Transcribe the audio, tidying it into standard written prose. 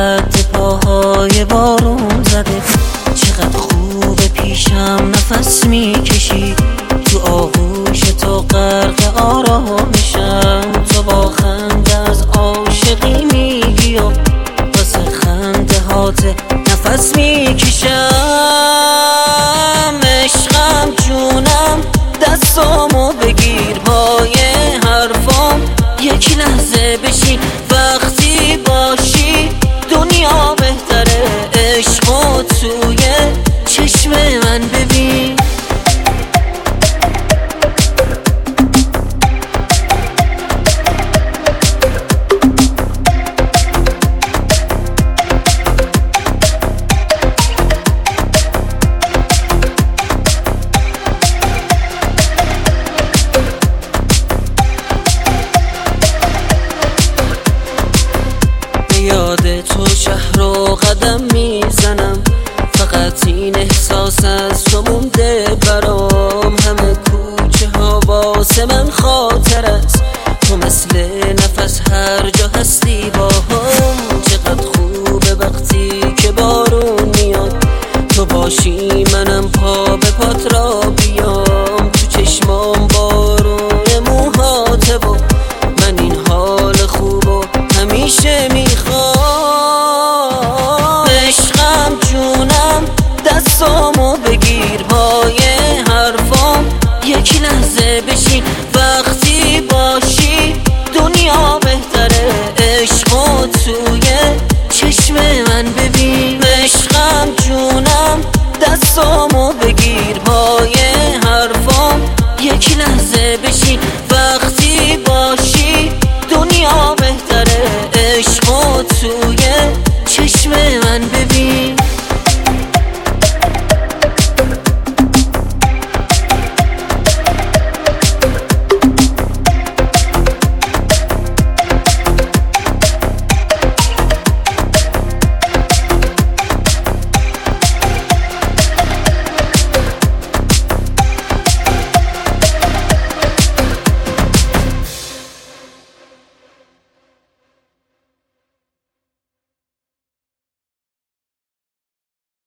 رد پاهای بارون زده. چقدر خوبه پیشم نفس میکشی، تو آغوش تو غرق آرامشم. تو با خنده از عاشقی میگی و واسه خنده هات نفس میکشم. عشقم جونم دستامو بگیر پای حرفام، یک لحظه بشین وقتی باشی دنیا بهتره. عشقو توی چشم من ببین، یاد تو شهر و قدم میزنم، فقط این احساس از تو مونده برام. همه کوچه ها واسه من خاطر است، تو مثل نفس هر